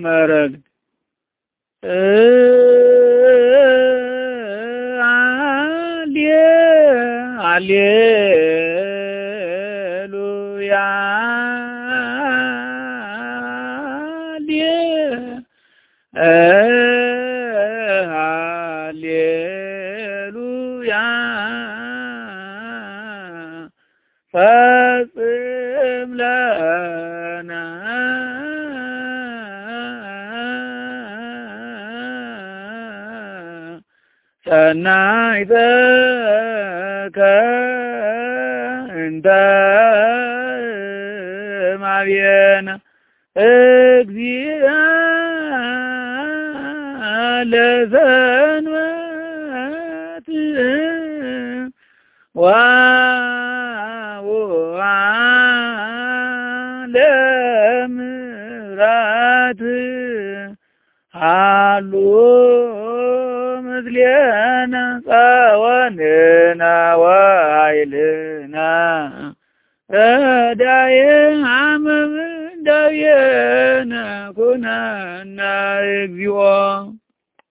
መረግ ሃሌሉያ ሃሌሉያ ፈጽም ለነ ሰናይተከ እንተ ማብየነ እግዚአ ለዘንበት ወውአ ለምሕረት ሃሉ ምስሌነ ጸወንነ ወኃይልነ ረዳየ አመ እምደዌነ ኩነነ እግዚኦ